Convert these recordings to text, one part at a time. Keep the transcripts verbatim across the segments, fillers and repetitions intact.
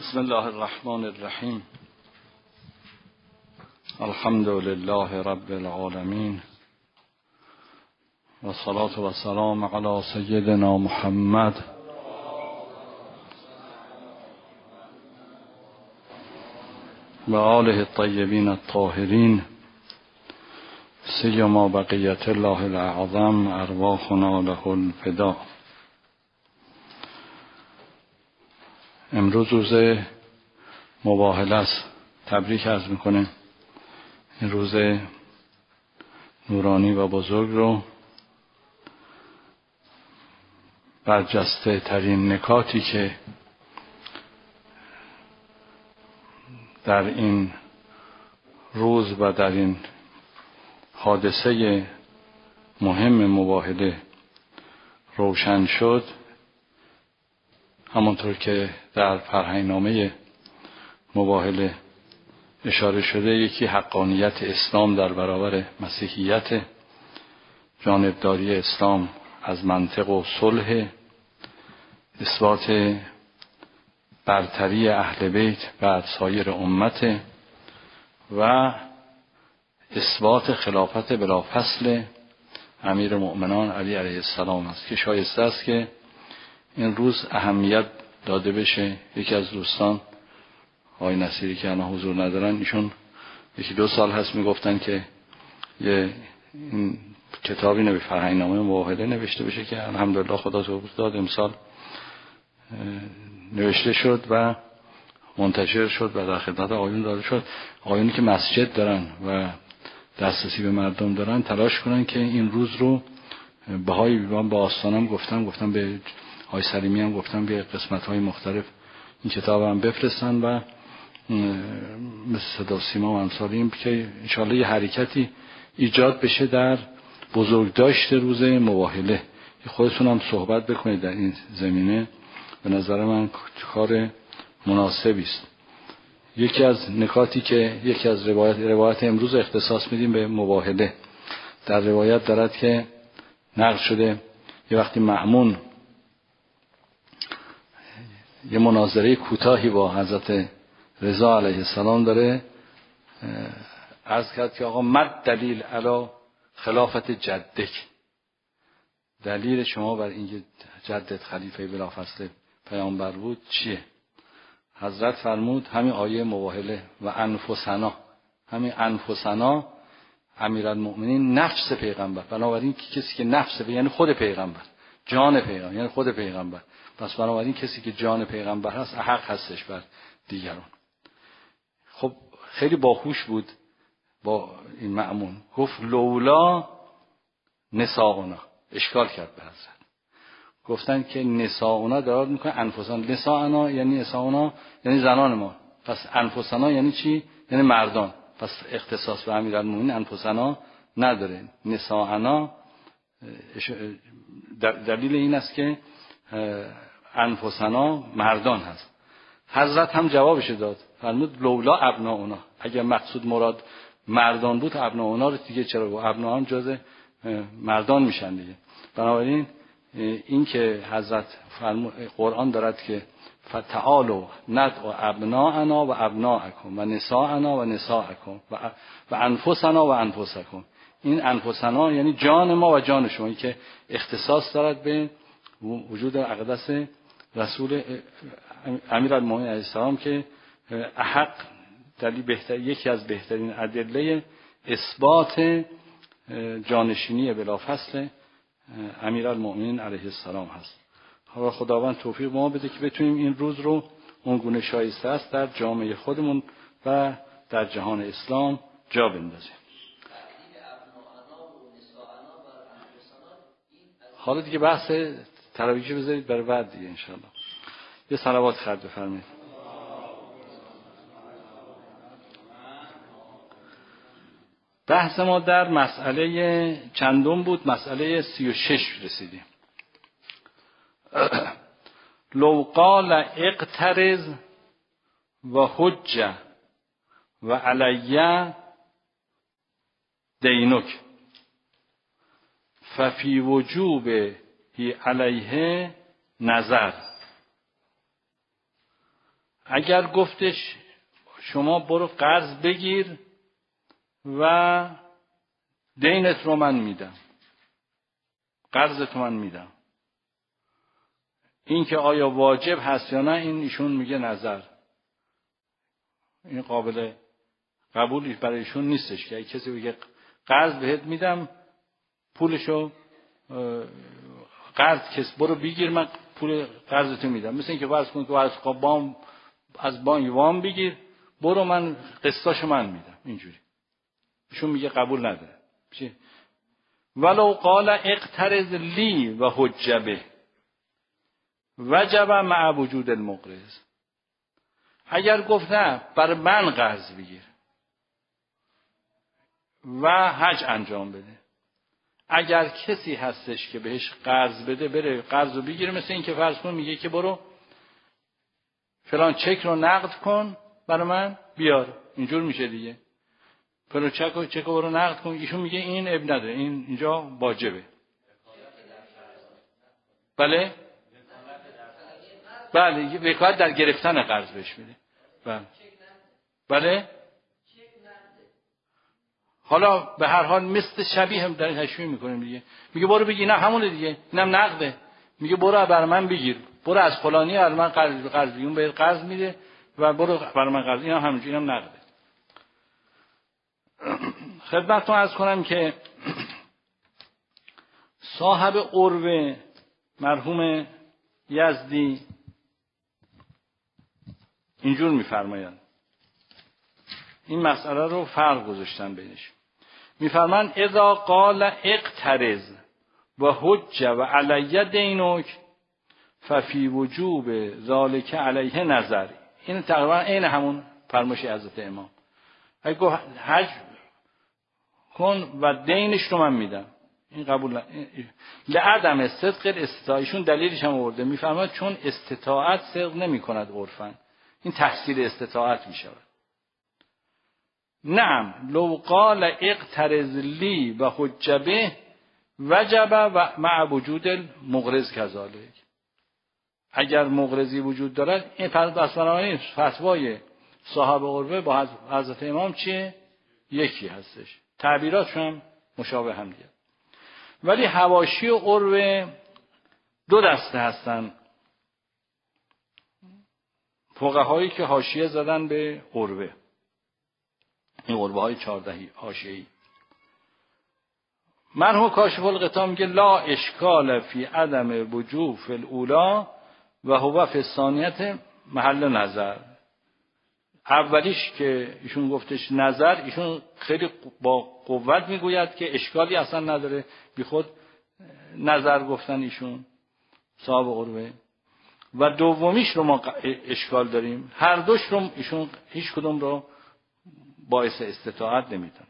بسم الله الرحمن الرحیم. الحمد لله رب العالمین و الصلاة و السلام علی سیدنا محمد و آله الطیبین الطاهرین سیما بقیت الله الاعظم ارواحنا له الفدا. امروز روز مباهله است. تبریک عرض میکنه این روز نورانی و بزرگ رو. برجسته ترین نکاتی که در این روز و در این حادثه مهم مباهله روشن شد، همانطور که در فرهنگنامه مباهله اشاره شده، یکی حقانیت اسلام در برابر مسیحیت، جانبداری اسلام از منطق و صلح، اثبات برتری اهل بیت بر سایر امت و اثبات خلافت بلافصل امیر مؤمنان علی علیه السلام است که شایسته است که این روز اهمیت داده بشه. یکی از دوستان آقای نصیری که الان حضور ندارن، ایشون یکی دو سال هست میگفتن که یه این کتابی نوی فرهنگنامه مباهله نوشته بشه که الحمدلله خدا توفیق داد، امسال نوشته شد و منتشر شد و در خدمت آقایون داده شد. آقایونی که مسجد دارن و دسترسی به مردم دارن تلاش کنن که این روز رو بهای بیوان با آستانم گفتم گفتم به آقای سلیمی هم گفتم به قسمت های مختلف این کتاب هم بفرستن و مثل صدا سیما و امثالیم که انشاءالله یه حرکتی ایجاد بشه در بزرگداشت روز مباهله. خودتون هم صحبت بکنید در این زمینه، به نظر من کار مناسبی است. یکی از نکاتی که یکی از روایت روایت امروز اختصاص میدیم به مباهله. در روایت دارد که نقل شده یه وقتی مأمون یه مناظره کوتاهی با حضرت رضا علیه السلام داره، عرض کرد که آقا مد دلیل علا خلافت جدک، دلیل شما بر اینکه جدت خلیفه بلافاصله پیامبر بود چیه؟ حضرت فرمود همین آیه مباهله و انفسنا، همین انفسنا امیرالمؤمنین نفس پیغمبر. بنابراین کسی که نفس یعنی خود پیغمبر، جان پیغمبر یعنی خود پیغمبر، پس بنابراین کسی که جان پیغمبر هست حق هستش بر دیگران. خب خیلی باهوش بود با این مأمون، گفت لولا نساؤنا، اشکال کرد به حضرت. گفتن که نساؤنا دارد میکنه انفسنا، نساؤنا یعنی نساؤنا یعنی زنان ما، پس انفسنا یعنی چی؟ یعنی مردان، پس اختصاص به امیرالمومنین انفسنا نداره. نساؤنا دلیل این است که انفسنا مردان هست. حضرت هم جوابش داد، فرمود لولا ابناؤنا، اگر مقصود مراد مردان بود ابناؤنا رو دیگه چرا گفت؟ ابناء هم جز مردان میشن دیگه. بنابراین این که حضرت قرآن دارد که فتعالوا ندعو ابناءنا و ابناءکم و نساءنا و نساءکم و انفسنا و انفسکم، این انفسنا یعنی جان ما و جان شما، این که اختصاص دارد به وجود اقدس رسول امیرالمومنین علیه السلام که احق دلیل بهتر، یکی از بهترین ادله اثبات جانشینی بلافصل امیرالمومنین علیه السلام هست. حالا خداوند توفیق ما بده که بتونیم این روز رو اونگونه شایسته است در جامعه خودمون و در جهان اسلام جا بندازیم. حالا دیگه بحث تراویحی بذارید برای بعد دیگه انشاءالله. یه صلوات خرد بفرمایید. بحث ما در مسئله چندم بود؟ مسئله سی و شش رسیدیم. لو قال اقترض و حج و علی دینک ففی وجوب هی علیه نظر اگر گفتش شما برو قرض بگیر و دینت رو من میدم، قرضت رو من میدم، این که آیا واجب هست یا نه این ایشون میگه نظر، این قابل قبولی برای ایشون نیستش که کسی بگه قرض بهت میدم پولشو قرض کس برو بگیر من پول قرضتو میدم، مثل اینکه فرض کن که از بانک از بانک وام بگیر برو من قسطاشو من میدم، اینجوری ایشون میگه قبول نداره. چی؟ ولو قال اقترض لی و حجبه وجب مع وجود المقرض، اگر گفت نه بر من قرض بگیر و حج انجام بده، اگر کسی هستش که بهش قرض بده بره قرض رو بگیره، مثل این که فرض کن میگه که برو فلان چک رو نقد کن برای من بیار، اینجور میشه دیگه، برو چک رو چک رو برو نقد کن، ایشون میگه این اب نداره، این اینجا واجبه. بله بله وکالت در گرفتن قرض بهش میده. بله بله حالا به هر حال مثل شبیه هم در تشبیه میکنیم دیگه، میگه برو بگی نه همونه دیگه اینم نقده، میگه برو برای من بگیر، برو از فلانی از من قرض قرض بگیر، اون به قرض میده و برو برای من قرض، اینم همونجوری اینم نقده. خدمتتون عرض کنم که صاحب عروه مرحوم یزدی اینجور میفرمایند، این مسئله رو فرق گذاشتن بینش، میفرمان اذا قال اقترض و حج و علی دینک ففی وجوب ذالک علیه نظر، این تقریبا عین همون فرمایش حضرت امام، اگه گفت حج کن و دینش رو من میدم این قبول لعدم صدق استطاعتشون دلیلش هم آورده، میفرماد چون استطاعت صدق نمی کند عرفاً، این تحصیل استطاعت می شود. نعم لو قال اقترض لی و حجبه وجب و مع وجود المقرض کذالک، اگر مقرضی وجود دارد این بنابراین فتوای صاحب عروه با حضرت امام چیه؟ یکی هستش، تعبیراتش هم مشابه هم دیگه. ولی حواشی عروه دو دسته هستن، فقهایی که حاشیه زدن به عروه، این عروه های چهاردهی حاشیه‌ای. مرحوم کاشف الغطا میگه لا اشکال فی عدم وجوب فی الاولا و هو فی الثانیه محل نظر. اولیش که ایشون گفتش نظر، ایشون خیلی با قوت میگوید که اشکالی اصلا نداره، بی خود نظر گفتن ایشون صاحب عروه. و دومیش رو ما اشکال داریم، هر دوش رو ایشون هیچ کدوم رو باعث استطاعت نمیدونه.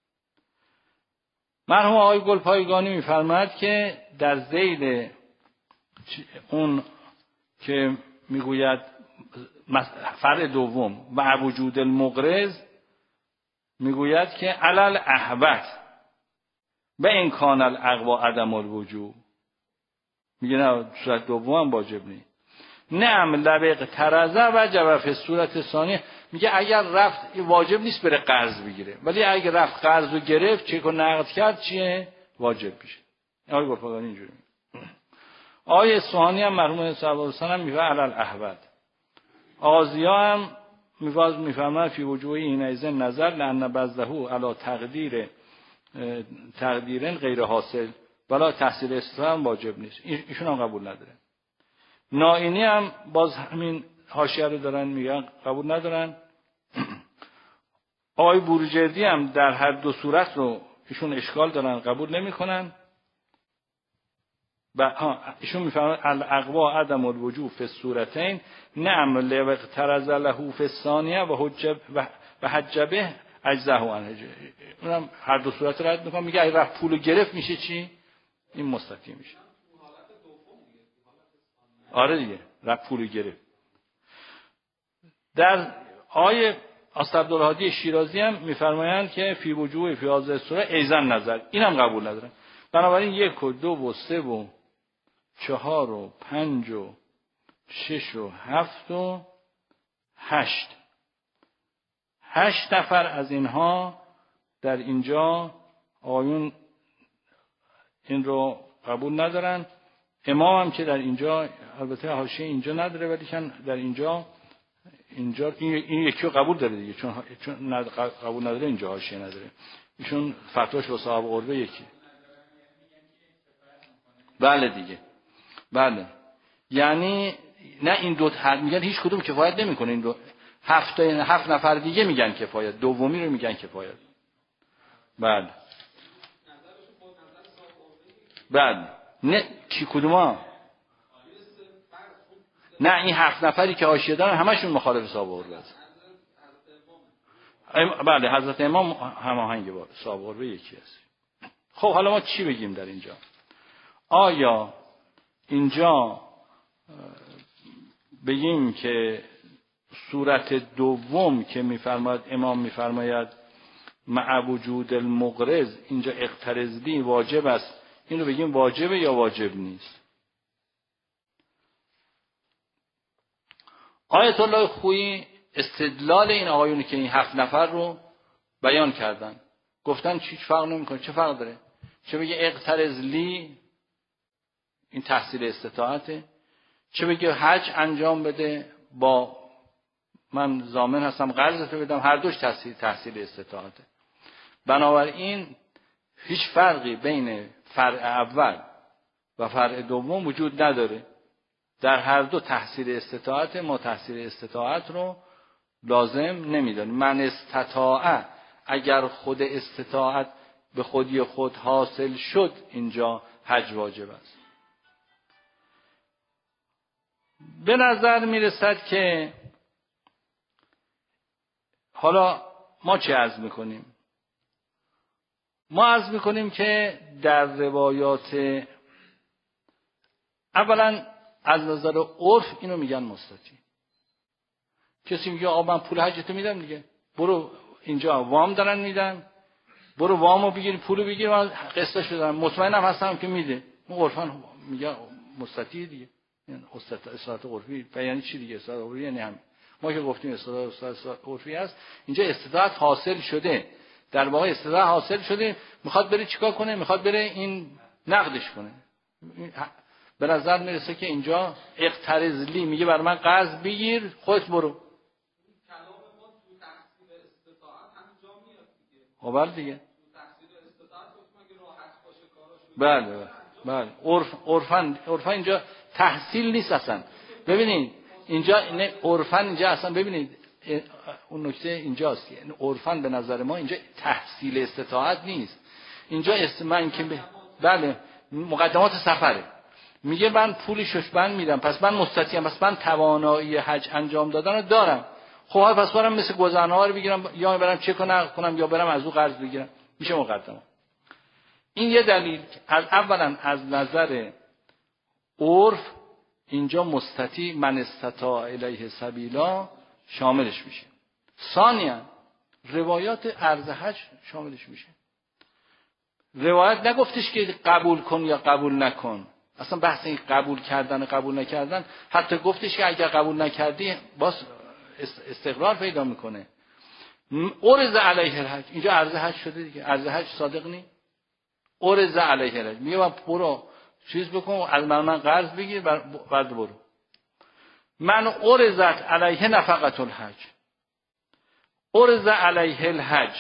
مرحوم آقای گلپایگانی میفرماید که در ذیل اون که میگوید فرع دوم و وجود المقرض میگوید که علل احوت و این کان الاقوا عدم الوجوب، میگه نه صورت دوم هم واجب نیست. نعم لبق ترزه و جواب فی صورت ثانیه، میگه اگر رفت واجب نیست بره قرض بگیره، ولی اگر رفت قرض رو گرفت چک و نقد کرد چیه؟ واجب میشه. آقای گلپایگانی اینجوری میگه. آقای اصفهانی هم مرحوم صاحب الحسن هم میگه علل احوت. آزیا هم میواز میفهمن فی وجوه این ایزن نظر لان بذله علی تقدیر تقدیرن غیر حاصل ولی تحصیل استفام واجب نیست، ایشون هم قبول نداره. نائینی هم باز همین حاشیه رو دارن میگن قبول ندارن. آقای بروجردی هم در هر دو صورت رو ایشون اشکال دارن قبول نمیکنن. و ها ایشون میفهمن الاقوا عدم الوجوب فی الصورتین نعم لوقترز له فی الثانیه و حجب و حجبه اجزه عن حجه، اونم هر دو صورت رد میکنه، میگه اگه رفت پولو گرفت میشه چی؟ این مستقیم میشه. آره دیگه رفت پولو گرفت. در آیه اسدالهادی شیرازی هم میفرمایند که فی وجوه فی هذه الصوره ایزن نظر، اینم قبول ندارن. بنابراین یک و دو و سه و چهار و پنج و شش و هفت و هشت هشت نفر از اینها در اینجا آیون این رو قبول ندارن. امام هم که در اینجا البته حاشیه اینجا نداره، ولی که در اینجا اینجا این, این یکی رو قبول داره دیگه، چون چون قبول نداره اینجا حاشیه نداره. ایشون فتواش با صاحب قربه یکی. بله دیگه، بله، یعنی نه این دو تا میگن هیچ کدوم کفایت نمیکنه، این دو هفت تا هفت نفر دیگه میگن کفایت، دومی رو میگن کفایت. بله بله، نه کی کدوما؟ نه این هفت نفری که حاشیه دارن همشون مخالف صاحب قربه است. بله حضرت امام هماهنگ با صاحب قربه یکی است. خب حالا ما چی بگیم در اینجا؟ آیا اینجا بگیم که صورت دوم که میفرماید امام میفرماید مع وجود المغرض اینجا اقترض لی واجب است، این رو بگیم واجبه یا واجب نیست؟ آیت الله خویی استدلال این آقایونی که این هفت نفر رو بیان کردن، گفتن هیچ فرق نمیکنه. چه فرق داره؟ چه بگه اقترض لی این تحصیل استطاعته، چه بگه حج انجام بده با من ضامن هستم قرضتو بدم، هر دوش تحصیل تحصیل استطاعته. بنابراین هیچ فرقی بین فرع اول و فرع دوم وجود نداره. در هر دو تحصیل استطاعت، ما تحصیل استطاعت رو لازم نمیدانیم. من استطاعه، اگر خود استطاعت به خودی خود حاصل شد اینجا حج واجب است. به نظر میرسد که حالا ما چه عرض میکنیم؟ ما عرض میکنیم که در روایات اولا از نظر عرف اینو میگن مستطیع. کسی میگه آقا من پول حجتو میدم دیگه، برو اینجا وام دارن میدن، برو وامو بگیر پولو بگیر من قسطش بدم، مطمئنم هستم که میده. اون عرفا میگه مستطیع دیگه. یعنی اصطلاحات عرفی یعنی چی دیگه؟ اصطلاحات عرفی یعنی هم ما که گفتیم اصطلاحات عرفی هست، اینجا استطاعت حاصل شده، در واقع استطاعت حاصل شده، میخواد بره چیکار کنه؟ میخواد بره این نقدش کنه. به نظر میرسه که اینجا اقترض لی میگه برای من قرض بگیر خودت برو. کلام ما تو تحصیل استطاعت همینجا میاد دیگه. خب بله دیگه. تو تحصیل استطاعت مگه راحت باشه کاراشو. بله بله. عرف عرفن عرفن اینجا تحصیل نیست اصلا. ببینید اینجا نه عرفن اینجا اصلا ببینید اون نکته اینجاست. یعنی عرفن به نظر ما اینجا تحصیل استطاعت نیست. اینجا من که بله مقدمات سفره. میگه من پولی ششبند میدم، پس من مستطیعم، پس من توانایی حج انجام دادن رو دارم. خب پس برم مثل گذرنامه رو بگیرم یا برم چک کنم یا برم از او قرض بگیرم، میشه مقدمه. این یه دلیل از اولا از نظر عرف اینجا مستطیع من استطاع الیه سبیلا شاملش میشه. ثانیا روایات عرض حج شاملش میشه. روایت نگفتش که قبول کن یا قبول نکن، اصلا بحث این قبول کردن و قبول نکردن، حتی گفتش که اگر قبول نکردی باز استقرار پیدا میکنه. عرض علیه الحج، اینجا عرض حج شده دیگه، عرض حج صادق نی، عرض علیه الحج میگه من برو چیز بکن از من من قرض بگیر بعد برو. من عرضت علیه نفقت الحج، عرض علیه الحج،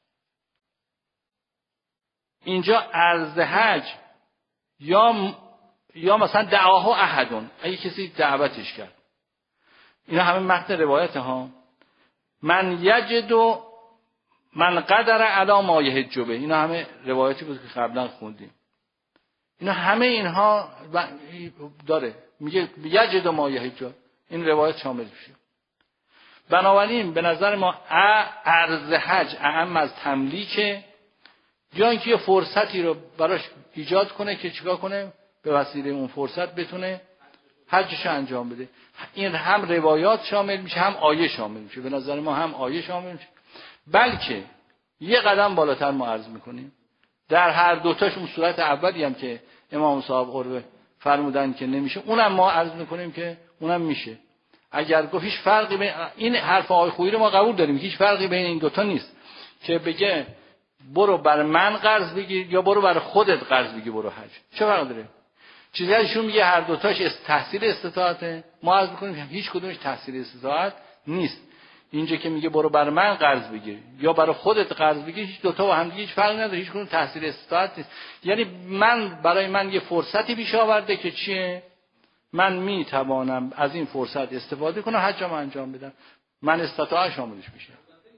اینجا عرض حج یا یا مثلا دعاها احدون، اگه کسی دعوتش کرد، اینا همه متن روایت ها. من یجد و من قدر علی ما یحج به، اینا همه روایتی بود که قبلا خوندیم. اینا همه اینها داره میگه یجد و ما یحج، این روایت شامل میشه. بنابراین به نظر ما عرض حج اهم از تملیکه، یا اینکه یه فرصتی رو براش ایجاد کنه که چیکار کنه به وسیله اون فرصت بتونه حجش انجام بده. این هم روایات شامل میشه هم آیه شامل میشه. به نظر ما هم آیه شامل میشه، بلکه یه قدم بالاتر ما عرض میکنیم در هر دوتاش اون صورت اولی هم که امام صاحب قربه فرمودن که نمیشه، اونم ما عرض میکنیم که اونم میشه. اگر گفت هیچ فرقی بین این حرف آقای خویی رو ما قبول داریم، هیچ فرقی بین این دوتا نیست که بگه برو بر من قرض بگیر یا برو بر خودت قرض بگیر برو حج. چه فرق داره؟ چیزی ازشون میگه هر دوتاش تحصیل استطاعته. ما عرض میکنیم هیچ کدومش تحصیل استطاعت نیست. اینجا که میگه برو بر من قرض بگیر یا برای خودت قرض بگیر، هیچ دوتا با هم هیچ فرقی نداره، هیچ کدوم تحصیل استطاعت نیست. یعنی من برای من یه فرصتی پیش آورده که چیه؟ من میتوانم از این فرصت استفاده کنم حجم انجام بدم. من استطاعت شاملش میشه.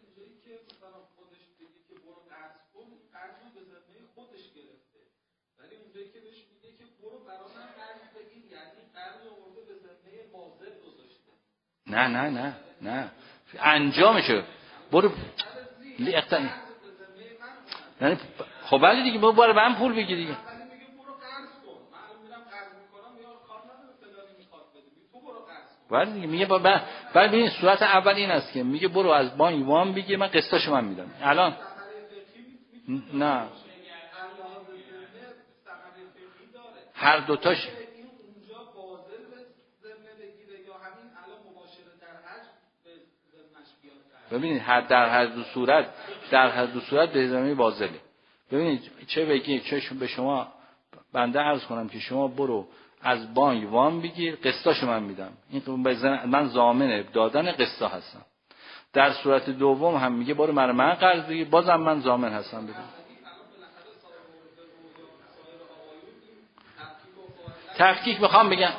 نه نه نه نه انجامشه. برو لیاقت. یعنی خب ولی دیگه برو برای من پول بگیر دیگه. ولی دیگه میگه با بعد ببین صورت اول این است که میگه برو از بانک وام بگیر من قسطاشو من میدم. الان نه هر دوتاش ببینید هر در هر دو صورت در هر دو صورت به زمینه باطله. ببینید چه بگی چه به شما بنده عرض کنم که شما برو از بانک وام بگیر قسطاشو من میدم، این من ضامن دادن قسطا هستم. در صورت دوم هم میگه برو من من قرض بگیر، بازم من ضامن هستم بدم. تحقیق میخوام بگم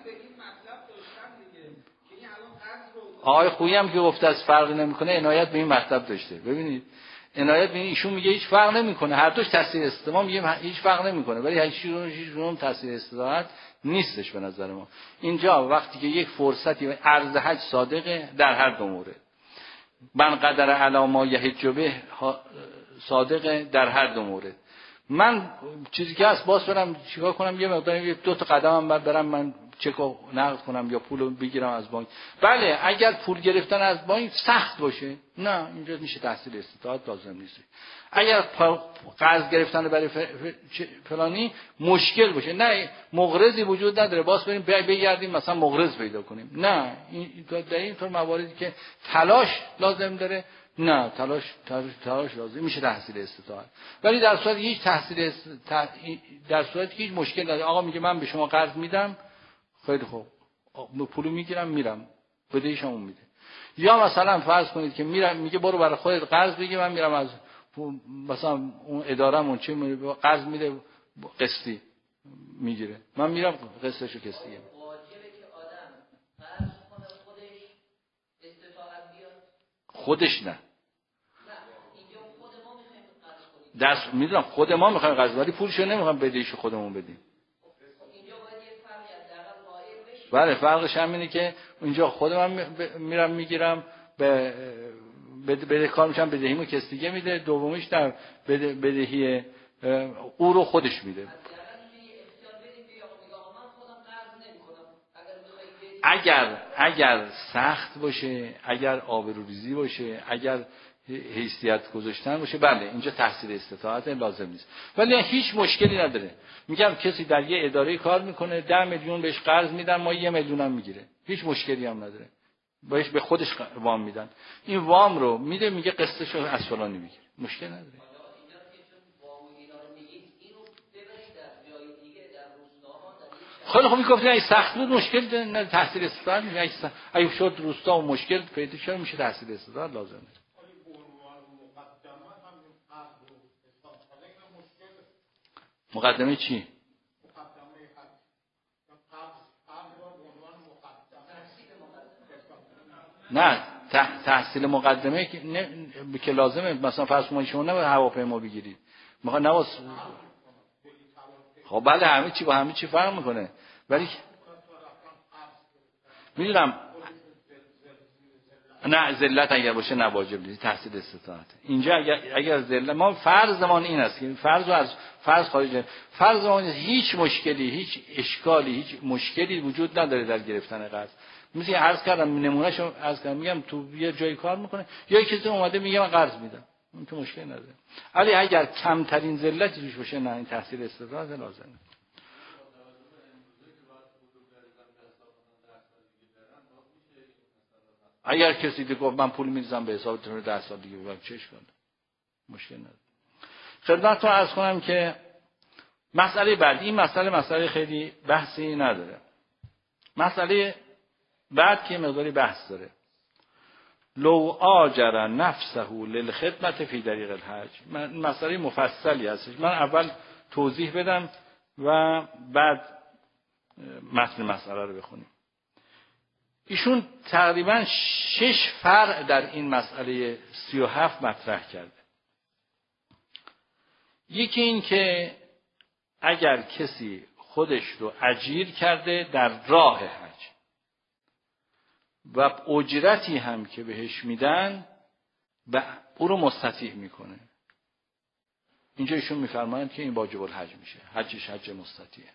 آقای خویی هم که گفته از فرق نمیکنه عنایت به این مطلب داشته. ببینید عنایت به این ایشون میگه هیچ فرق نمیکنه، هر دوش تاثیر استمام میگه هیچ فرق نمیکنه، ولی هیچ جوری تاثیر استطاعت نیستش به نظر ما. اینجا وقتی که یک فرصتی عرض حج صادقه در هر دو مورد، من قدر علی ما یحج به صادقه در هر دو مورد. من چیزی که هست باز برم چیکار کنم یه مقدار دو تا قدمم بعد برم من چکو نقد کنم یا پولو بگیرم از بانک. بله اگر پول گرفتن از بانک سخت باشه نه اینجا میشه تحصیل استطاعت لازم نیست. اگر قرض گرفتن برای فلانی مشکل باشه نه مقرضی وجود نداره باز بریم بگردیم مثلا مقرض پیدا کنیم، نه این در این طور مواردی که تلاش لازم داره نه تلاش تلاش, تلاش لازم میشه تحصیل استطاعت. ولی در صورت هیچ تحصیل در صورت هیچ مشکل نداره. آقا میگه من به شما قرض میدم، خیلی خوب پولو میگیرم میرم بدهیشمون میده. یا مثلا فرض کنید که میرم میگه برو برای خودت قرض بگیر، من میرم از مثلا اون ادارهمون چه میره قرض میده قسطی میگیره، من میرم قسطشو قسطی میگیرم. خودش نه دست میدونم خود ما میخوایم قرض ولی پولشو نمیخوایم بدهیشو خودمون بدیم. بله فرقش همینه که اینجا خودم میرم میگیرم به بده کار میشم بدهیمو کس دیگه میده، دومیش در بدهی او رو خودش میده. اگر اگر سخت باشه، اگر آبروریزی باشه، اگر حیثیت گذاشتن باشه، بله اینجا تحصیل استطاعت لازم نیست. ولی هیچ مشکلی نداره. میگم کسی در یه اداره کار میکنه ده میلیون بهش قرض میدن ما یه میلیون هم میگیره، هیچ مشکلی هم نداره، بهش به خودش وام میدن، این وام رو میده میگه قسطشو از فلانی میگیره، مشکل نداره. خیلی خوب میگفتن اگه سخت بود مشکل نه تحصیل استطاعت میشه، اگه شد روستا و مشکل پیدا شد میشه تحصیل استطاعت لازم نیست. مقدمه چی؟ نه تحصیل مقدمه که لازمه. مثلا فرض کنید شما نباید هواپیما بگیرید، میخواد نواز خب بله همه چی با همه چی فرق میکنه، ولی میدونم نه ذلت اگر باشه نه واجب نیست تحصیل استطاعت. اینجا اگر اگر ذلت ما فرضمان این است که فرض از فرض خارج فرضمان هیچ مشکلی هیچ اشکالی هیچ مشکلی وجود نداره در گرفتن قرض. مثل عرض کردم نمونهشو عرض کردم میگم تو یه جایی کار میکنه یا کسی اومده میگه من قرض میدم، اون که مشکل نداره. ولی اگر کمترین ذلتی توش باشه نه این تحصیل استطاعت لازمه. اگر کسی دیگه گفت من پول می‌ریزم به حسابتون ده سال دیگه بابا چش کنه، مشکل نداره. خدمتتون عرض کنم که مسئله بعد، این مسئله مسئله خیلی بحثی نداره. مسئله بعد که مقداری بحث داره، لو آجر نفسه للخدمت فی طریق الحج. من مسئله مفصلی هستش، من اول توضیح بدم و بعد متن مسئله رو بخونیم. ایشون تقریبا شش فرع در این مسئله سی و هفت مطرح کرده. یکی این که اگر کسی خودش رو اجیر کرده در راه حج و اجرتی هم که بهش میدن او رو مستطیع میکنه، اینجا ایشون میفرمایند که این واجب الحج میشه، حجش حج مستطیعه.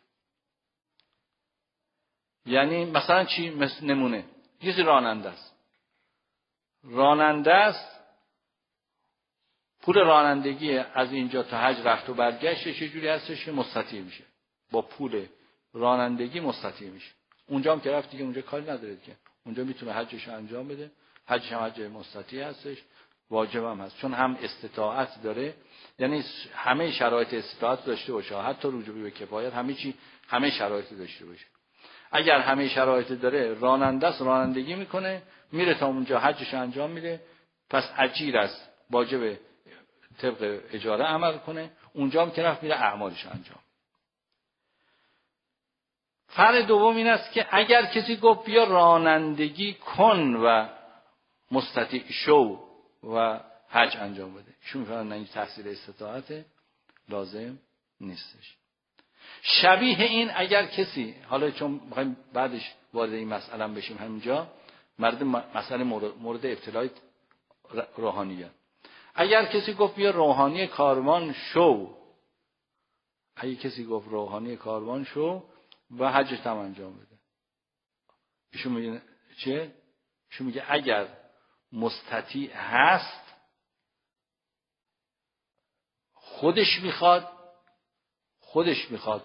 یعنی مثلا چی؟ مثل نمونه یکی راننده است، راننده است پول رانندگی از اینجا تا حج رفت و برگشتش یه جوری هستش که مستطیع میشه، با پول رانندگی مستطیع میشه. اونجا هم که رفت دیگه اونجا کاری نداره که اونجا میتونه حجش رو انجام بده، حجش هم حج مستطیع هستش، واجب هم هست، چون هم استطاعت داره، یعنی همه شرایط استطاعت داشته باشه، حتی رجوع به کفایت، همه چی همه شرایط داشته باشه. اگر همه شرایط داره، راننده است، رانندگی میکنه، میره تا اونجا حجش انجام میده، پس اجیر است، واجب طبق اجاره عمل کنه، اونجا هم که رفت میره اعمالش انجام. فرع دوم این است که اگر کسی گفت بیا رانندگی کن و مستطیع شو و حج انجام بده، ایشون میفرمایند این تحصیل استطاعت لازم نیستش. شبیه این اگر کسی، حالا چون میخوایم بعدش وارد این مسئله بشیم، همینجا مرد مسئله مورد ابتلای روحانیت، اگر کسی گفت بیا روحانی کاروان شو، اگه کسی گفت روحانی کاروان شو و حجش هم انجام بده، ایشون میگه چه؟ ایشون میگه اگر مستطیع هست، خودش میخواد خودش میخواد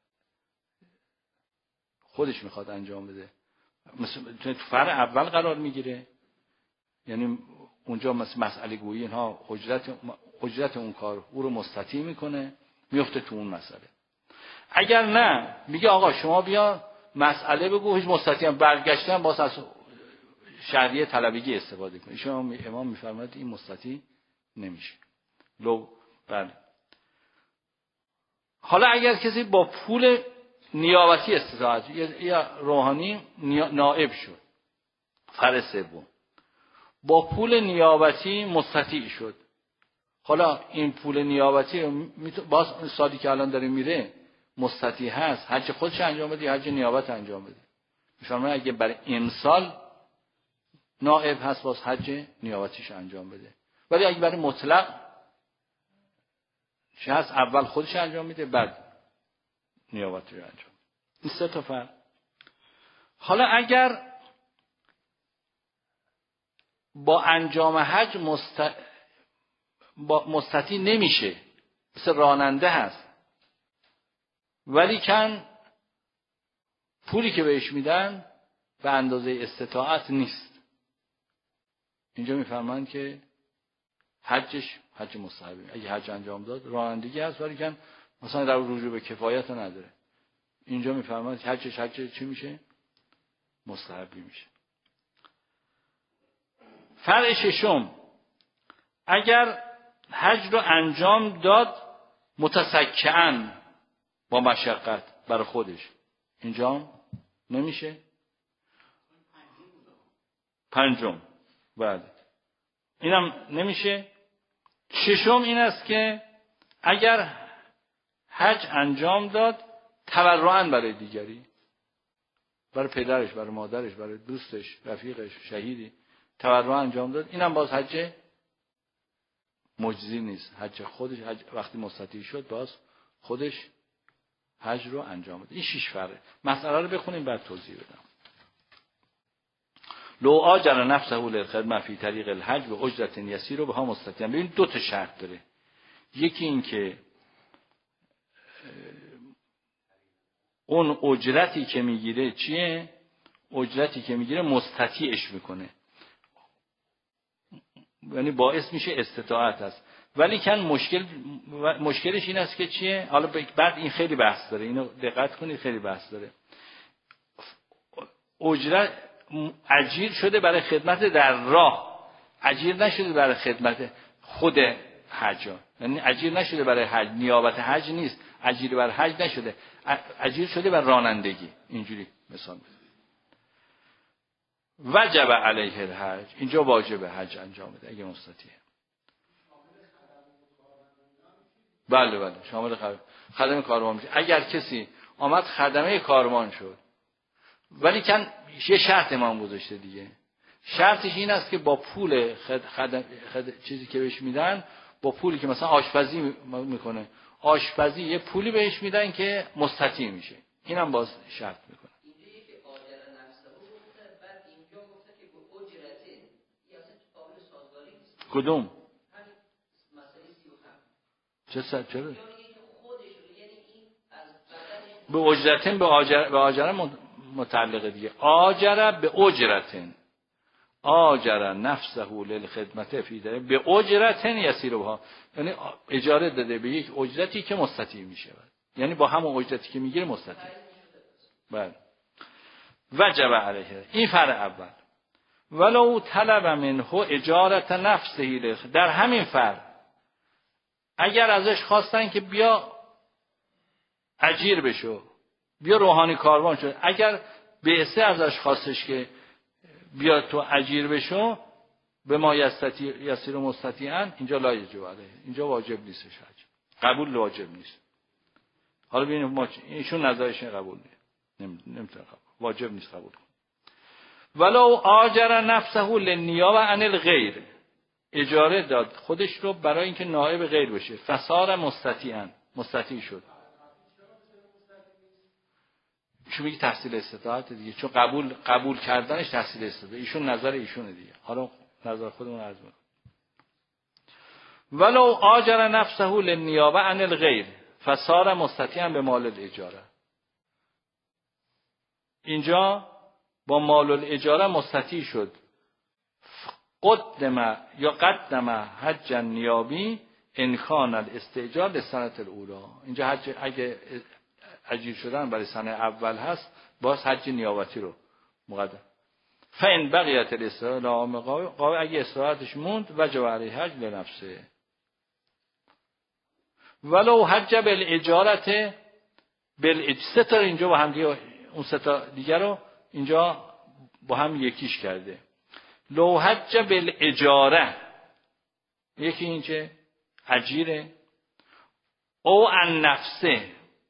خودش میخواد انجام بده، مثلا تو فرع اول قرار میگیره، یعنی اونجا مثل مسئله گویی اینها اجرت اجرت اون کار او رو مستطیع میکنه، میفته تو اون مسئله. اگر نه میگه آقا شما بیا مسئله بگو، هیچ مستطیع هم برگشتن باز از شرعیه طلبگی استفاده کنه، شما امام میفرماید این مستطیع نمیشه. لو بله. حالا اگر کسی با پول نیابتی استطاعت یا روحانی نائب شد، فرع سوم با پول نیابتی مستطیع شد، حالا این پول نیابتی باز سالی که الان داره میره مستطیع هست، حج خودش انجام بده یا حج نیابت انجام بده، میشونم اگه برای امسال نائب هست باز حج نیابتیش انجام بده، ولی اگه برای مطلق چه هست اول خودش انجام میده بعد نیابتی رو انجام. این سه تا فرق. حالا اگر با انجام حج مست... با مستطیع نمیشه، مثل راننده هست ولی کن پولی که بهش میدن به اندازه استطاعت نیست، اینجا میفرمایند که حجش حج مستحبی، اگه حج انجام داد رانندگی هست ولی کن مثلا در رجوع به کفایت نداره، اینجا میفرمایند حجش حج چی میشه؟ مستحبی میشه. فرع ششم، اگر حج رو انجام داد متسکعاً با مشقت برای خودش، اینجا نمیشه. پنجم بعد اینم نمیشه. ششم این است که اگر حج انجام داد تبرعاً برای دیگری، برای پدرش، برای مادرش، برای دوستش، رفیقش، شهیدی تبرع انجام داد، اینم باز حج مجزی نیست، حج خودش حج وقتی مستطیع شد باز خودش حج رو انجام بده. این شش فرقه. مسئله رو بخونیم بعد توضیح بدم. لو آجر نفسه للخدمة فی طریق الحج و اجرت یسیر رو بها مستطیع. ببین دو تا شرط داره، یکی این که اون اجرتی که میگیره چیه؟ اجرتی که میگیره مستطیعش میکنه یعنی باعث میشه استطاعت است. ولی کن مشکل مشکلش این است که چیه؟ حالا بعد این خیلی بحث داره، اینو دقت کنید، خیلی بحث داره. اجرت اجیر شده برای خدمت در راه، اجیر نشده برای خدمت خود حج، یعنی اجیر نشده برای حج، نیابت حج نیست، اجیر برای حج نشده، اجیر شده برای رانندگی. اینجوری مثال وجب علیه الحج، اینجا واجبه حج انجام بده اگه مستطیعه. بله بله شامل خدمه کاروان میشه. اگر کسی آمد خدمه کاروان شد، ولی کن یه شرط امام گذاشته دیگه، شرطش این است که با پول خد... خدم... خد... چیزی که بهش میدن، با پولی که مثلا آشپزی میکنه، آشپزی یه پولی بهش میدن که مستطیع میشه، اینم باز شرط میکنه. اینجایی که آجر نفسه رو گفته، بعد اینجا گفته که با اجرته، این اصلا قابل سازگاری نیست. کدوم؟ همین مسئله سی و هفت. چه سر چرا؟ یعنی خودش رو، یعنی این از بدنش به اجرتن به آجر به آجر متعلقه دیگه. آجر به اجرتن، آجر نفسه للخدمت فی داره به اجرتن یسیرها، یعنی اجاره داده به یک اجرتی که مستطیع میشه، یعنی با همون اجرتی که میگیره مستطیع. بله. وجب علیه، این فرع اول. ولو طلب منه اجارت نفسه، در همین فرع اگر ازش خواستن که بیا اجیر بشو، بیا روحانی کاروان شو، اگر بعثه ازش خواستش که بیا تو اجیر بشو به ما یستطیع یسیر مستطیعا، اینجا لا یجب علیه، اینجا واجب نیستش حج، قبول واجب نیست. حالا ببینیم ما ایشون نظرش قبول نیست، نمیتونه قبول، واجب نیست قبول کن. ولو آجر نفسه للنیابه عن الغیر، اجاره داد خودش رو برای اینکه نائب غیر بشه، فصار مستطیعا، مستطیع شد. ایشون میگه تحصیل استطاعت دیگه، چون قبول قبول کردنش تحصیل استطاعت، ایشون نظر ایشونه دیگه، حالا نظر خودمون عرض میکنم. ولو آجر نفسه للنیابه عن الغیر فصار مستطیعا به مال الاجاره، اینجا با مال الاجاره مستطیع شد. قدم یا قدم حج نیابی انکان الاستئجار لسنت الاولی، اینجا حج اگه اجیر شدن برای سنه اول هست، باز حج نیابتی رو مقدم. فین بقیت الاستعلام قاوی، اگه استراحتش موند وجب علیه حج لنفسه. ولو حج بالاجارت بال سه تا اینجا با هم دیگه، اون سه تا دیگه رو اینجا با هم یکیش کرده. لو حج بالاجاره، یکی اینجا اجیره، او عن نفسه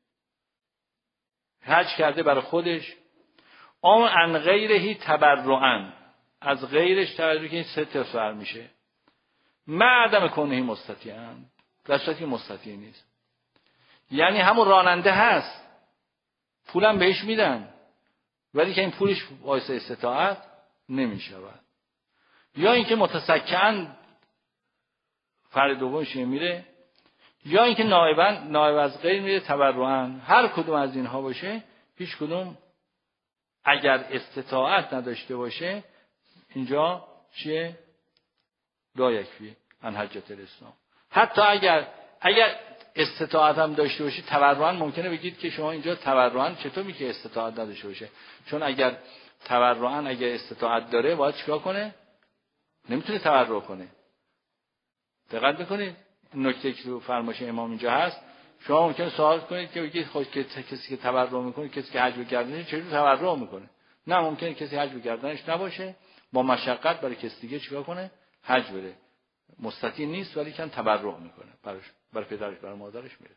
حج کرده برای خودش، او عن غیرهی تبرعا، از غیرش تبرع، که این سه تا فرق میشه. معدم کنهی مستطیعا، در صورتی که مستطیع نیست، یعنی همون راننده هست، پولم بهش میدن، ولی که این پولش باعث استطاعت نمیشود. یا اینکه متسکن فرد دومش میره، یا اینکه نائبا نائب از غیر میره تبرعا. هر کدوم از اینها باشه، هیچ کدوم اگر استطاعت نداشته باشه، اینجا چیه؟ لا یکفی عن حجة الاسلام. حتی اگر اگر استطاعت هم داشته باشه تبرعا، ممکنه بگید که شما اینجا تبرعا چطور میگه استطاعت نداشته باشه؟ چون اگر تبرعا اگر استطاعت داره باید چیکار کنه؟ نمیتونه تبرع کنه. دقت بکنید نکته که تو فرمایش امام اینجا هست. شما ممکنه سوال کنید که بگید خود که کسی که تبرع میکنه، کسی که حج به گردنش چجوری تبرع میکنه؟ نه، ممکنه کسی حج به گردنش نباشه، با مشقت برای کسی دیگه چیکار کنه؟ حج بره، مستطیع نیست ولی کن تبرع میکنه، براش برای پدرش برای مادرش میره.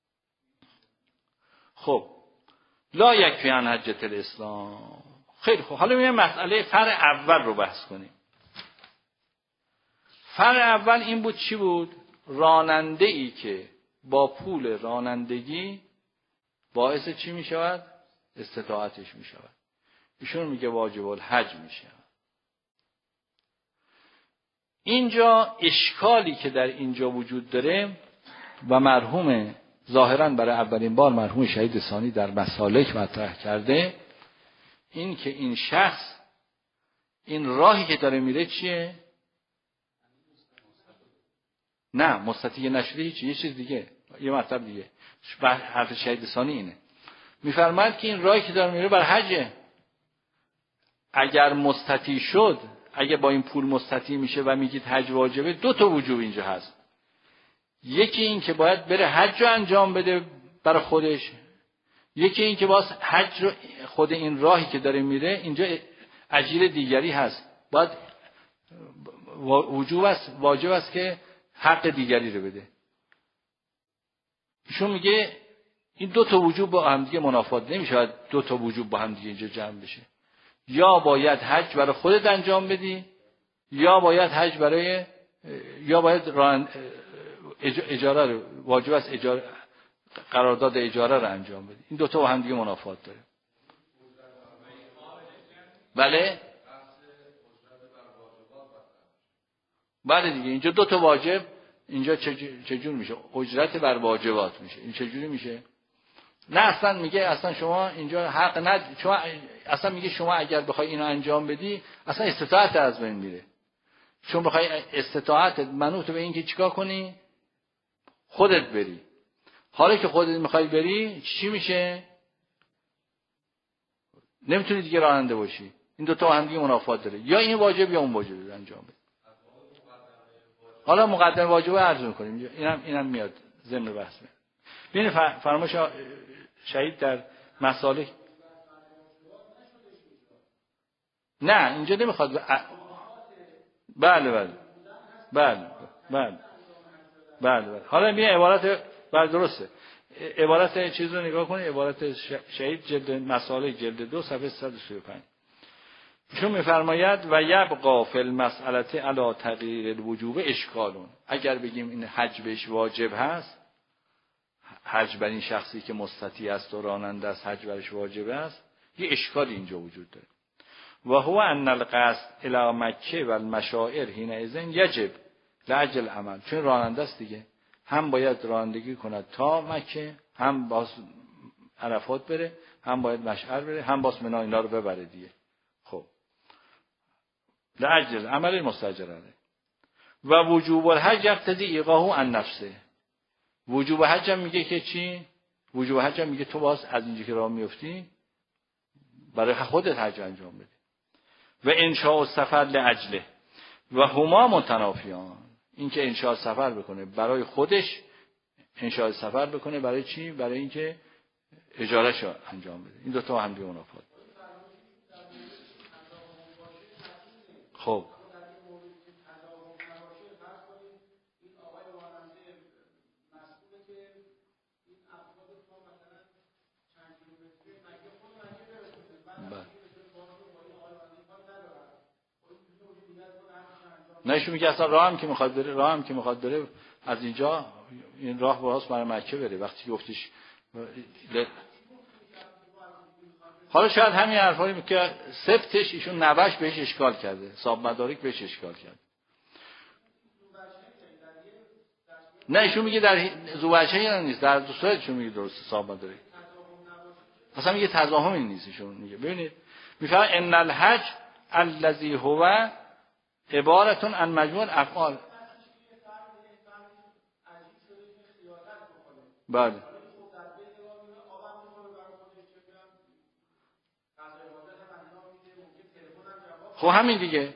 خب لا یکفی عن حجة الاسلام. خیلی خوب، حالا میایم مسئله فرع اول رو بحث کنیم. فرع اول این بود، چی بود؟ راننده ای که با پول رانندگی باعث چی می شود؟ استطاعتش می شود. ایشون میگه واجب الحج می شود. اینجا اشکالی که در اینجا وجود داره و مرحوم ظاهراً برای اولین بار مرحوم شهید ثانی در مسالک مطرح کرده، این که این شخص این راهی که داره میره چیه؟ نه مستطیع نشده هیچ، یه چیز دیگه، یه مطلب دیگه. حرف شهید ثانی اینه، میفرماید که این راهی که داره میره بر حجه. اگر مستطیع شد، اگه با این پول مستطیع میشه و میگید حج واجبه، دو تا وجوب اینجا هست. یکی این که باید بره حج رو انجام بده برای خودش، یکی این که باز حج رو خود این راهی که داره میره اینجا اجیر دیگری هست، باید وجوب است، واجب است که حق دیگری رو بده. ایشون میگه این دو تا وجوب با هم دیگه منافات نمیشه، دو تا وجوب با هم دیگه اینجا جمع بشه. یا باید حج برای خودت انجام بدی، یا باید حج برای یا باید اجاره رو، واجب است اجاره، قرارداد اجاره رو انجام بدی. این دو تا با هم دیگه منافات داره. بله بله دیگه اینجا دو تا واجب، اینجا چجور میشه؟ اجرت بر واجبات میشه. این چجوری میشه؟ نه اصلا میگه اصلا شما اینجا حق ند، شما اصلا میگه شما اگر بخوای اینو انجام بدی اصلا استطاعت از بین میره. چون بخوای استطاعت منوط به این که چیکار کنی؟ خودت بری. حالا که خودت میخوای بری چی میشه؟ نمیتونی دیگه راننده باشی. این دو تا هم دیگه منافات داره، یا این واجب یا اون واجب رو انجام بده. حالا مقدم واجب رو عرض میکنیم، اینم اینم میاد ضمن بحث. ببین فرمایش شهید در مسالک، نه اینجا نمیخواد ب... بله بله بله بله بله بله حالا میگه عبارت بله درسته، عبارت چیز رو نگاه کنید، عبارت شهید جلد مسالک جلد دو صفحه صد و سی و پنج. چون میفرماید و یبقى فی المسئله علی تغییر الوجوب اشکالون. اگر بگیم این حج بهش واجب هست، حج بر این شخصی که مستطیع است و راننده است حج برش واجب است، یه اشکال اینجا وجود داره. و هو ان القصد الی مکه و المشاعر حینئذ یجب لاجل عمل. چون راننده است دیگه، هم باید رانندگی کند تا مکه، هم باز عرفات بره، هم باید مشعر بره، هم باز منی اینا رو ببره دیگه. خب لاجل عمل مستاجره. و وجوب الحج یقتضی ایقاهو عن نفسه. وجوب حج هم میگه که چی؟ وجوب حج هم میگه تو باز از اینجا که راه میفتی برای خودت حج انجام بدی. و انشاء سفر لاجله و هما متنافیان. این که انشاء سفر بکنه برای خودش، انشاء سفر بکنه برای چی؟ برای اینکه اجارهش انجام بده. این دو تا هم دیگه منافات. خب نه ایشون میگه اصلا راه هم که میخواد بره، راه هم که میخواد بره از اینجا این راه براست برای مکه بره. وقتی گفتیش ل... حالا شاید همین حرفایی که سبتش ایشون نوش بهش اشکال کرده، صاحب مدارک بهش اشکال کرده. نه ایشون میگه در زوجهی نیست، در دو صورتشون میگه درسته صاحب مدارک. اصلا میگه تضاهمی نیست. ایشون میگه ببینید میفهمه ان الحج الذی هو عبارتون عن مجموع افعال. بله خب همین دیگه،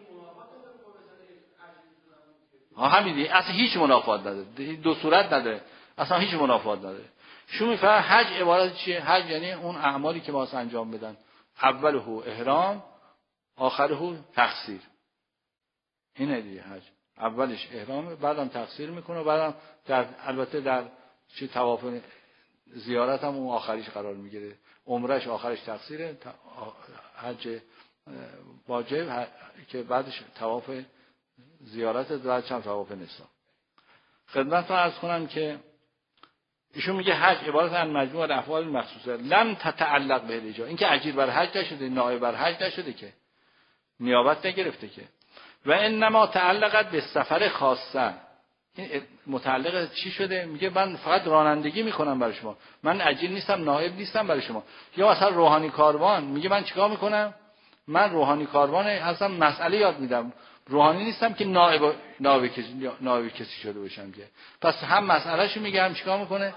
ها همین دیگه، اصلا هیچ منافات نداره، دو صورت نداره، اصلا هیچ منافات نداره. شو میفهمه حج عبارت چیه؟ حج یعنی اون اعمالی که واسه انجام بدن، اوله احرام آخره تقصیر. اینه دیگه حج، اولش احرام، بعدم تقصیر میکنه، بعدم در البته در چه طواف زیارت هم اون آخریش قرار میگیره، عمرش آخرش تقصیره، حج واجب که بعدش طواف زیارت، بعدش هم طواف نسا. خدمتتون عرض کنم که ایشون میگه حج عبارت عن مجموع افعال مخصوصه لم تتعلق به الاجاره. این که اجیر بر حج نشده، نائب بر حج نشده، که نیابت نگرفته که. و انما تعلقت به سفر خاصه. این متعلق چی شده؟ میگه من فقط رانندگی میکنم برای شما، من اجیر نیستم، نائب نیستم برای شما. یا مثلا روحانی کاروان میگه من چیکار میکنم؟ من روحانی کاروان هستم، مسئله یاد میدم، روحانی نیستم که نائب نائب کسی نائب کسی شده باشم که. پس هم مسئلهشو میگه هم چیکار میکنه؟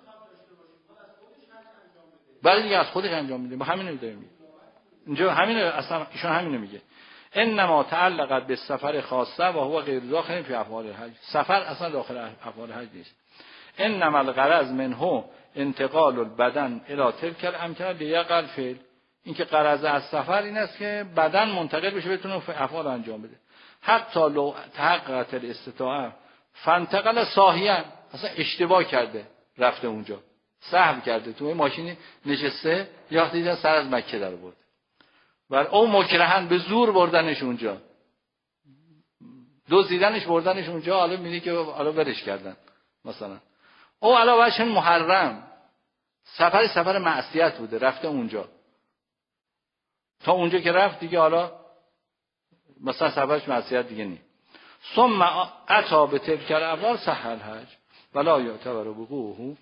بعد دیگه از خودش انجام میده. ما همین رو داریم میگه. اینجا همین اصلا ایشون همینو میگه. انما تعلقت به سفر خاصه و هو غیر داخل فی افعال الحج. سفر اصلا داخل افعال حج نیست. انما الغرض منه انتقال البدن الى تلک الامکنه لیقل فعل. این که غرض از سفر این است که بدن منتقل بشه بتونه افعال انجام بده. حتی لو تحققت الاستطاعه فانتقل صاحیاً، اصلا اشتباه کرده رفته اونجا، سهو کرده تو این ماشین نشسته یا دیدن سر از مکه در برد و او مکرهن به زور بردنش اونجا، دزدیدنش بردنش اونجا، حالا میگه که حالا برش کردن مثلا. او علاوهش محرم سفر سفر معصیت بوده، رفته اونجا، تا اونجا که رفت دیگه حالا مثلا سفرش معصیت دیگه نی. ثم اتا به تلک الافعال صح الحج ولا یعتبر وقوعه.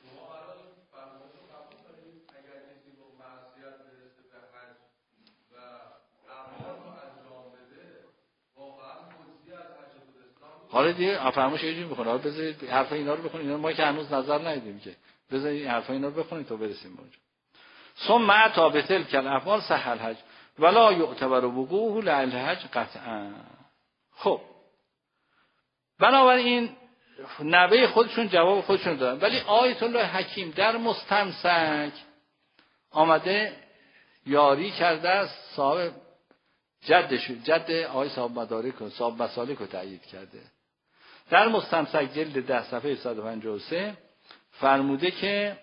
حالا دیگه فرمایش یه جوری بخونه، حالا بذارید حرف اینا رو بخونید، اینا ما که هنوز نظر ندیدیم که، بذارید حرف اینا رو بخونید تا برسیم اونجا. ثم اتا به تلک الافعال صح الحج ولا یعتبر وقوعه للحج قطعا. خب بنابراین نوه خودشون جواب خودشون دادن، ولی آیت الله حکیم در مستمسک آمده یاری کرده است، صاحب جدش جد آقای صاحب مدارک و صاحب مسالک رو تأیید کرده. در مستمسک جلد ده صفحه صد و پنجاه و سه فرموده که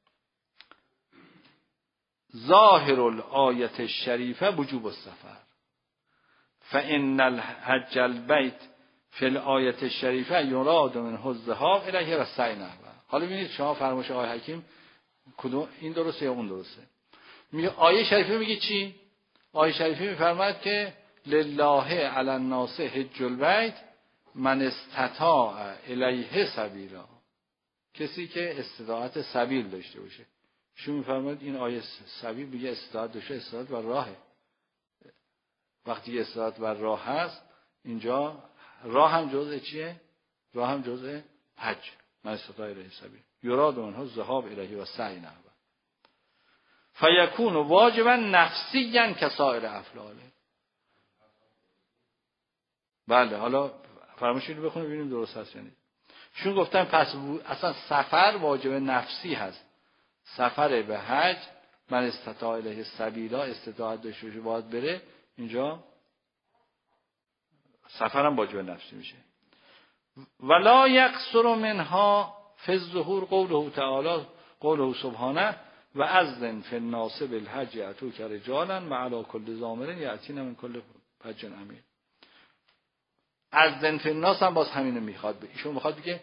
ظاهر الآیت الشریفه وجوب السفر فإن الحج البیت فی الآیت الشریفه یراد منه الذهاب الیه و السعی نحوه. حالا ببینید شما فرمایش آقای حکیم کدوم این درسته یا اون درسته؟ میگه آیه شریفه میگه چی؟ آیه شریفه میفرماید که لله علی الناس حج البیت من استطاع الیه سبیلا، کسی که استطاعت سبیل داشته باشه. شو میفرماید این آیه سبیل میگه استطاعت داشته، استطاعت بر راهه. وقتی استطاعت بر راه هست، اینجا راه هم جزء چیه؟ راه هم جزء حج. من استطاع الیه سبیل یراد منه الذهاب الیه و سعی نحوه فیکون واجبا نفسیا کسائر افعاله. بله حالا فرمایشی رو بخونید ببینیم درست هست یعنی. چون گفتن پس اصلا سفر واجب نفسی هست. سفر به حج من استطاع الیه سبیلا، استطاعت داشته باشه باید بره، اینجا سفرم واجب نفسی میشه. ولا یقصر منها فی الظهور قوله تعالی قوله سبحانه و اذن فی الناس بالحج یاتوک رجالا و علی کل ضامر یاتین من کل فج عمیق. اذن فی الناس هم باز همینو میخواد بگه. ایشون میخواد بگه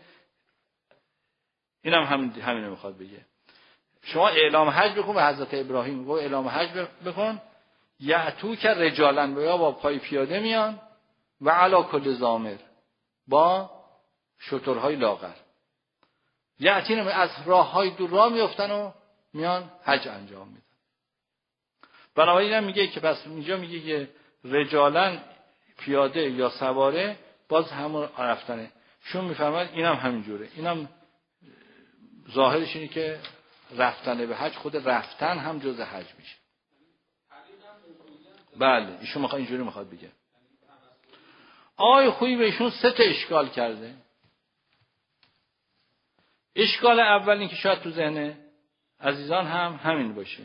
اینم هم همینو میخواد بگه. شما اعلام حج بکن به حضرت ابراهیم، گفت اعلام حج بکن یاتوک رجالا، و یا با پای پیاده میان و علی کل ضامر با شترهای لاغر، یاتین از راههای دور راه میافتن و میان حج انجام میدن. بنابراین هم میگه که پس اینجا میگه که رجالن پیاده یا سواره باز همون رفتنه. چون میفرماید اینم همین جوره، اینم ظاهرش اینه که رفتن به حج، خود رفتن هم جزء حج میشه. بله ایشون میخواد اینجوری میخواد بگه. آی خویی به ایشون سه تا اشکال کرده. اشکال اول این که شاید تو ذهن عزیزان هم همین باشه.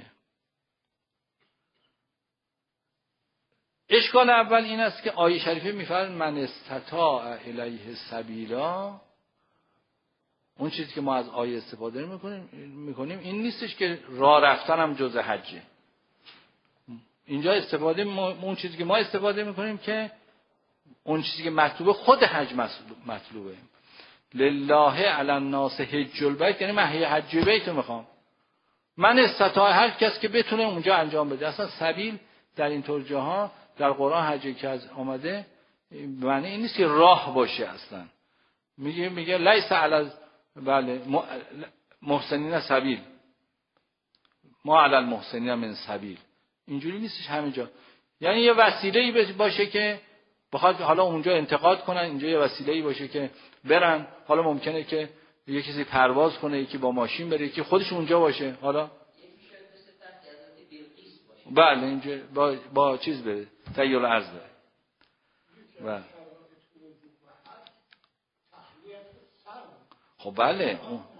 اشکال اول این است که آیه شریفه میفرماید من استطاع الیه سبیلا، اون چیزی که ما از آیه استفاده میکنیم میکنیم این نیستش که راه رفتن هم جزء حجه. اینجا استفاده اون چیزی که ما استفاده میکنیم که اون چیزی که مطلوبه خود حج مطلوبه. لله علی الناس حج البیت، یعنی من حج بیت رو میخوام. من استطاع هر کس که بتونه اونجا انجام بده. اصلا سبیل در این طور جاها در قرآن حجی که از آمده معنی این نیست که راه باشه. اصلا میگه میگه لیس علی بله محسنین سبیل ما علی المحسنین من سبیل، اینجوری نیستش همینجا. یعنی یه وسیله‌ای باشه که بخواد حالا اونجا انتقاد کنن، اینجا یه وسیله‌ای باشه که برن، حالا ممکنه که یه کسی پرواز کنه، یکی با ماشین بره، یکی خودش اونجا باشه، حالا بله اینجا با با چیز بره، تحیل ارض بره. بله خب بله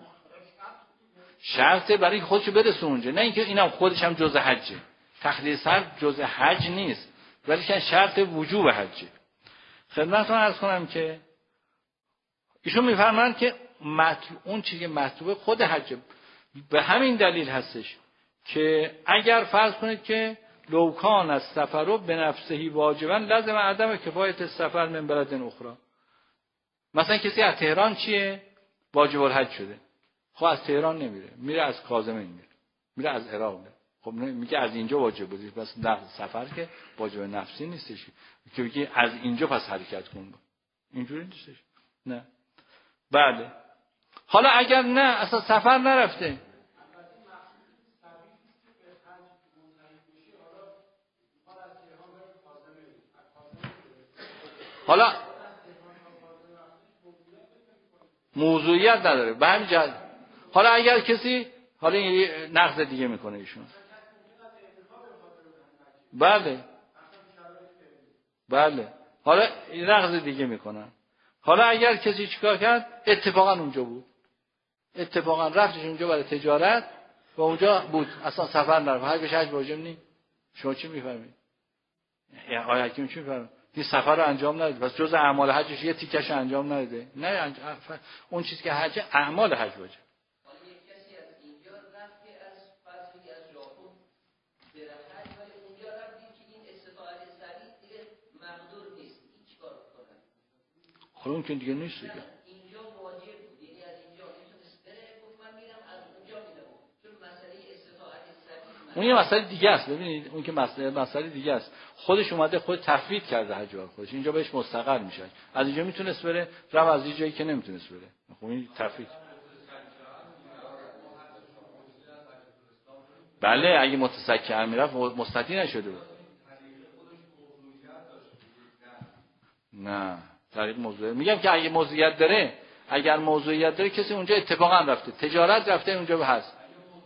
شرطه برای اینکه خودشو برسه اونجا، نه اینکه اینم خودش هم جزء حجه. تخلیه سر جزء حج نیست، ولی که شرط وجوب حجه. خدمتتون عرض کنم که ایشون میفرمایند که مطلوب اون چیزی که مطلوبه خود حجه. به همین دلیل هستش که اگر فرض کنید که لوکان از سفر رو به نفسهی واجبا لازم عدم کفایت سفر من بلد اخرى. مثلا کسی از تهران چیه واجب الحج شده، خب از تهران نمیره، میره از کاظمین میره، میره از عراق میره. خب میگه از اینجا واجب بودی، پس سفر که واجب نفسی نیستش که میگه از اینجا پس حرکت کن. اینجوری نیستش. نه بله. حالا اگر نه اصلا سفر نرفته، حالا موضوعیت نداره به همین جهت. حالا اگر کسی حالا این نقض دیگه میکنه ایشون، بله بله حالا این نقض دیگه میکنن. حالا اگر کسی چیکار کرد اتفاقا اونجا بود، اتفاقا رفتش اونجا برای تجارت و اونجا بود، اصلا سفر نرفت، حجش حج واجب نیست. شما چی میفهمید؟ یا آیه حکیم چی میفهمید؟ این سفر رو انجام ندید، پس جز اعمال حجش یه تیکش انجام ندیده. نه انج... اون چیزی که حج اعمال حج واجب. حالا یک کسی از اینجا رفت که از فرضی از ژاپن بره حج، ولی اونجا رفت که این استطاعت سریع دیگه مقدور نیست، هیچ کار کنه. خب اون که دیگه نیست دیگه. اینجا واجب بود، یعنی از اینجا میتونست بره، گفت من میرم از اونجا میرم، چون مسئله استطاعت سریع اون یه مسئله دیگه است. ببینید اون که مسئله مسئله دیگه است، خودش اومده خود تفویض کرده حج رو خودش، اینجا بهش مستقر میشه. از اینجا میتونست بره، رفت از این جایی که نمیتونست بره. خب این تفویض. بله اگه متسکر میرفت مستطیع نشده بود. نه طریق موضوع میگم که اگه موضوعیت داره، اگر موضوعیت داره کسی اونجا اتفاقا رفته، تجارت رفته اونجا به هست.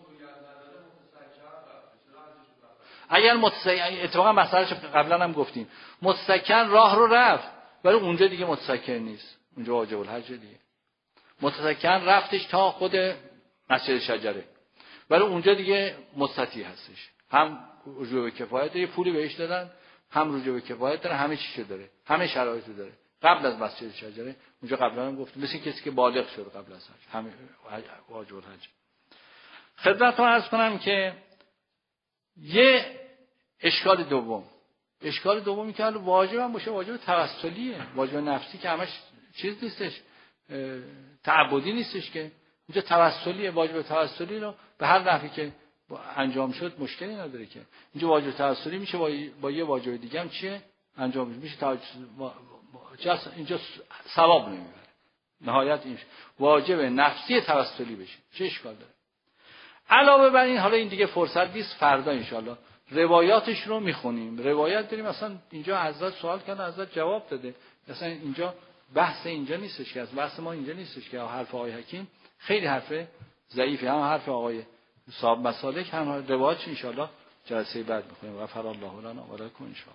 اگر متسکن اتفاقا مسئلهش قبلا هم گفتیم، متسکن راه رو رفت ولی اونجا دیگه متسکن نیست، اونجا واجب الحج دیگه. متسکن رفتش تا خود مسجد شجره ولی اونجا دیگه مستطیع هستش، هم رجوع به کفایت یه پولی بهش دادن، هم رجوع به کفایت داره، همه چیزو داره، همه شرایطو داره. قبل از مسجد شجره اونجا قبلا هم گفتیم مثل کسی که بالغ شد قبل از حج، همه واجب الحج. خدمتتون عرض کنم که یه اشکال دوم، اشکال دومی که واجب هم باشه، واجب توسلیه، واجب نفسی که همش چیز نیستش، تعبدی نیستش که، اینجا توسلیه. واجب توسلی رو به هر نحوی که انجام شد مشکلی نداره که. اینجا واجب توسلی میشه با, با یه واجب دیگه هم چیه انجام میشه، میشه اینجا ثواب نمیبره. نهایت این واجب نفسی توسلی بشه، چه اشکال داره؟ علاوه بر این حالا این دیگه فرصت نیست، فردا انشالله روایاتش رو میخونیم. روایت داریم، اصلا اینجا حضرت سوال کردن حضرت جواب داده، اصلا اینجا بحث اینجا نیستش که از بحث ما اینجا نیستش که حرف آقای حکیم خیلی حرف ضعیفی، هم حرف آقای صاحب مسالک، هم روایاتش انشالله جلسه بعد میخونیم. غفر الله لنا و لکم ان شاء الله.